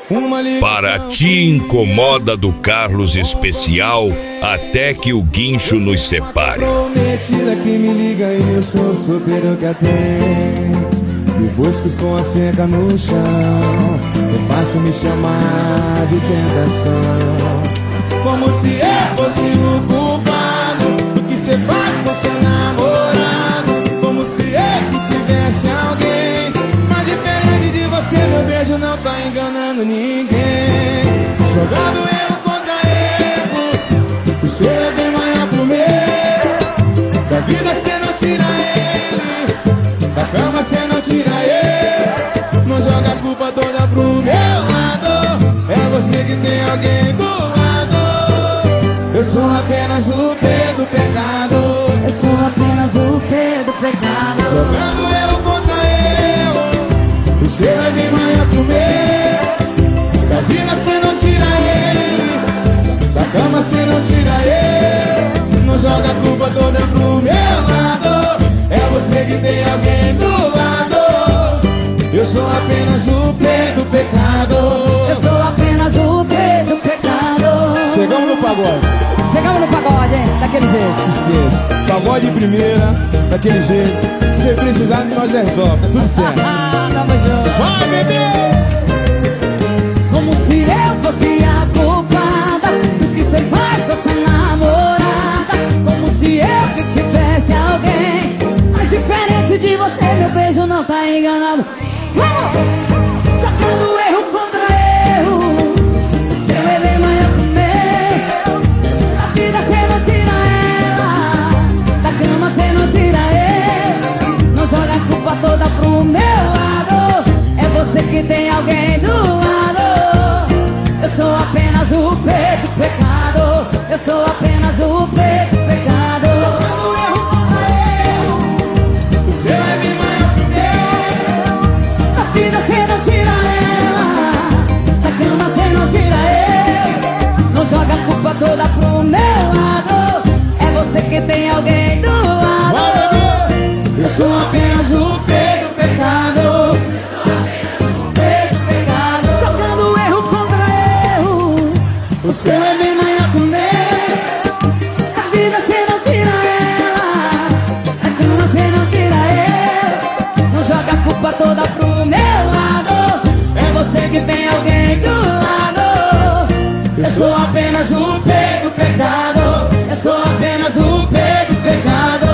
Para Te Incomoda do Carlos Especial, até que o guincho nos separe. Prometida que me liga e eu sou solteiro que atende. Depois que o som seca no chão, é fácil me chamar de tentação. Como se eu fosse o culpado do que cê faz com seu namorado. Como se eu que tivesse alguém. Mas diferente de você, meu beijo não tá enganando ninguém. Jogando erro contra erro, o seu é bem maior pro meu. Da vida cê não tira ele, da cama cê não tira ele. Não joga a culpa toda pro meu lado. É você que tem alguém do lado. Eu sou apenas o P do pecado. Eu sou apenas o P do pecado. Jogando erro contra erro, o seu é bem maior pro meu. Da vida cê não tira ele, da cama cê não tira ele. Não joga a culpa toda pro meu lado. É você que tem alguém do lado. Eu sou apenas o P do pecado. Eu sou apenas o P do pecado. Chegamos no pagode. Chegamos no pagode, hein? Daquele jeito. Esqueça. Pagode de primeira, daquele jeito. Se precisar, nós resolve. Tá tudo certo. Tamo junto. Vai, bebê! Como se eu fosse a culpada do que cê faz com essa namorada. Como se eu que tivesse alguém. Mas diferente de você, meu beijo não tá enganado. Vamos! Sacando erro contra erro, o seu é bem maior que o meu. Da vida cê não tira ela, da cama cê não tira ele. Não joga a culpa toda pro meu lado. É você que tem alguém do lado. Eu sou apenas o P do pecado. Eu sou apenas o P do pecado. Sacando erro contra erro, O seu é bem maior que o meu. da vida cê não tira ela, da cama cê não tira ele. Não joga a culpa toda pro meu lado. É você que tem alguém do lado. Vai, bebê! Eu sou apenas o P do pecado. P do pecado. Jogando erro contra erro, O seu é bem maior que o meu. da vida cê não tira ela, da cama cê não tira ele. Não joga a culpa toda pro meu lado. É você que tem alguém do lado. Eu sou apenas o P do pecado. Eu sou apenas o P do pecado.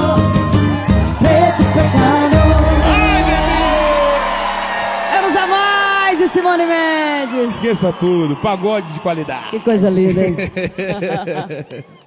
P do pecado. Ai, bebê! Vamos a mais, e Simone Mendes. Esqueça tudo, pagode de qualidade. Que coisa linda, hein?